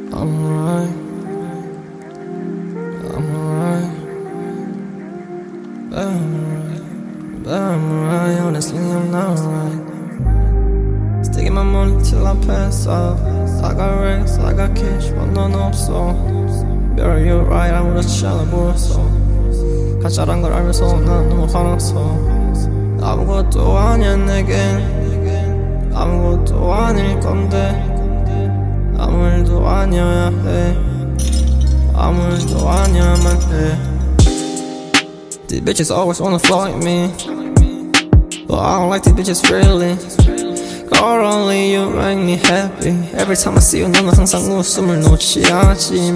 I'm alright, I'm alright, but I'm alright, honestly I'm not alright. Sticking my money till I pass out. I got racks, I got cash, but 넌 없어. Better you're right, I would've 잘해보았어. 가짜란 걸 알면서 난 너무 화났어. 아무것도 아니야 내겐, 아무것도 아닐 건데 아무 일도 아니어야 해, 아무 일도 아니야만 해. These bitches always wanna fight me, but I don't like these bitches really. God only you make me happy. Every time I see you 너는 항상 웃음을 놓지 않지.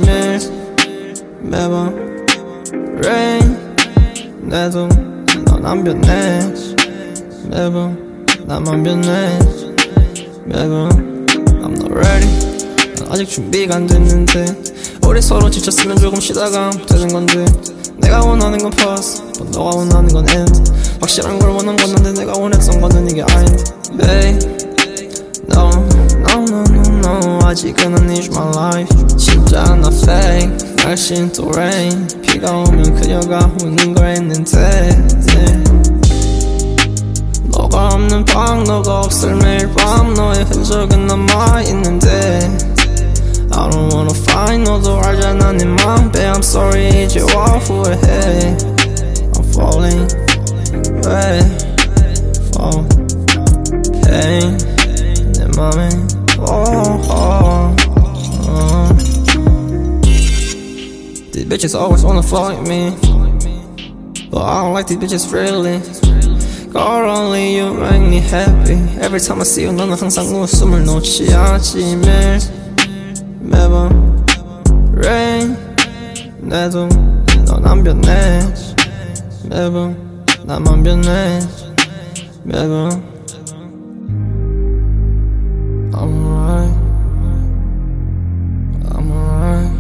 매번 rain 내도 넌 안 변해. 매번 나만 변해. 매번 I'm not ready. 아직 준비가 안 됐는데 우리 서로 지쳤으면 조금 쉬다가 되는 건데 내가 원하는 건 pause, 너가 원하는 건 end. 확실한 걸 원한 건데 내가 원했던 거는 이게 아닌데. Babe, no, no, no, no, no. 아직은 I need my life. 진짜 나 fake. 날씨는 또 rain. 비가 오면 그녀가 우는 걸 했는데 너가 없는 방, 너가 없을 매일 밤. 너의 흔적은 남아있는데 I don't wanna find 너도 알잖아 네 맘. Babe I'm sorry 이제와 후회해. I'm falling away for pain 내 맘에 These bitches always wanna fight me, but I don't like these bitches really. God only you make me happy. Every time I see you 너는 항상 웃음을 놓지 않지. 매번 rain 내도 넌 안 변해. 매번 나만 변해. 매번 I'm alright, I'm alright,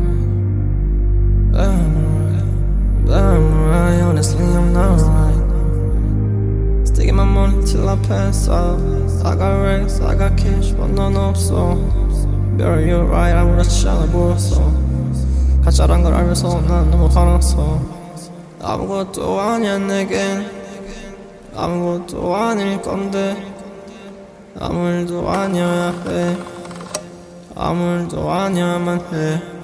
but I'm alright, honestly I'm not alright. Sticking my money till I pass out. I got racks, I got cash, but 넌 없어. Better you're right, I would've 잘해보았어. 가짜란 걸 알면서 난 너무 화났어. 아무것도 아니야 내겐, 아무것도 아닐 건데 아무 일도 아니어야 해, 아무 일도 아니야만 해.